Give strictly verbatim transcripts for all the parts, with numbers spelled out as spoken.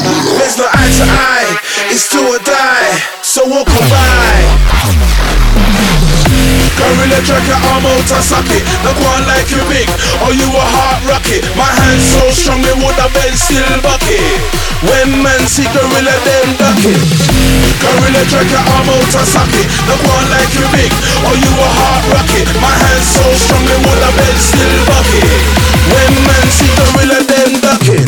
There's no eye to eye, it's do or die, so walk on by. Gorilla tracker, I'm out to suck it. Not one like you big, or you a heart rocket. My hands so strong, they would have been still bucket. When man see gorilla, them duck it. Gorilla tracker, I'm out to suck it. Not one like you big, or you a heart rocket. My hands so strong, they would have been still bucket. When man see gorilla, them duck it.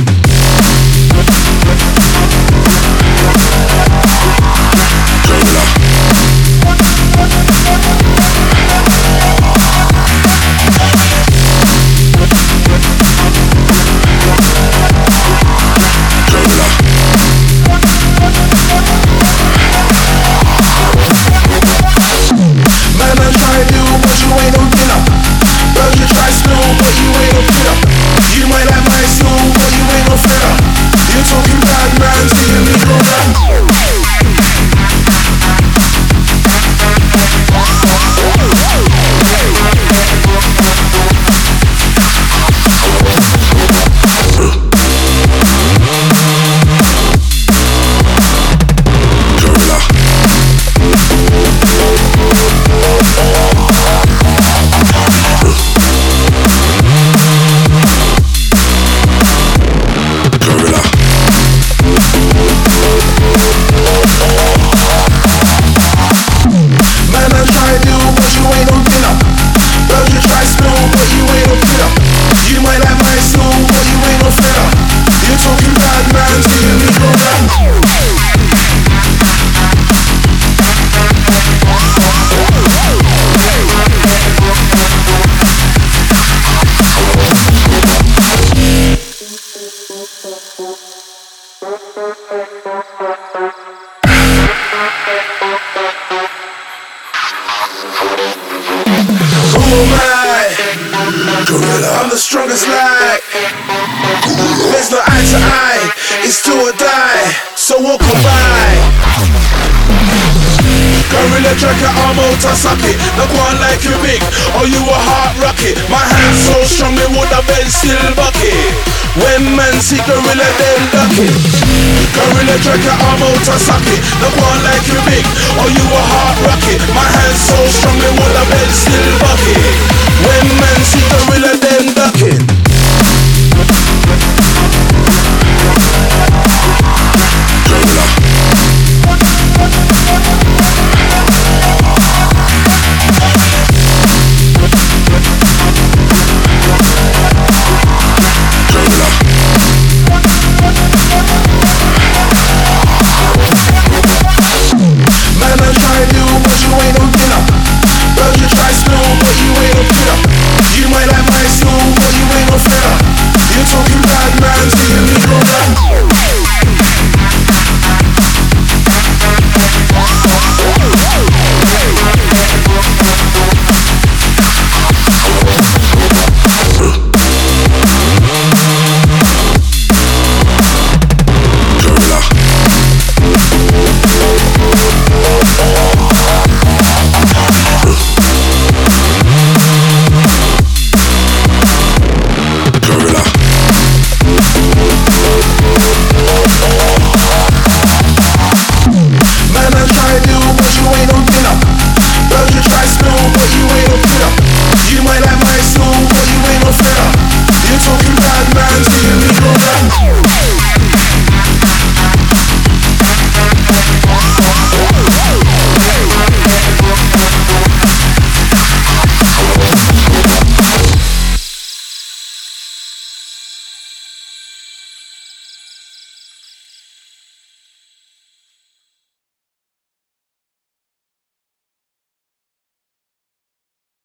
I'm the strongest like. There's no eye to eye, it's do or die, so walk on by. Gorilla tracker, I'm out to suck it. Not one like you big, or you a heart rocket. My hands so strong, they would have been still bucket. When man see gorilla, them duck it. Gorilla tracker, I'm out to suck it. Not one like you big, or you a heart rocket. My hands so strong, they would have been still bucket. When man see gorilla, them duck it.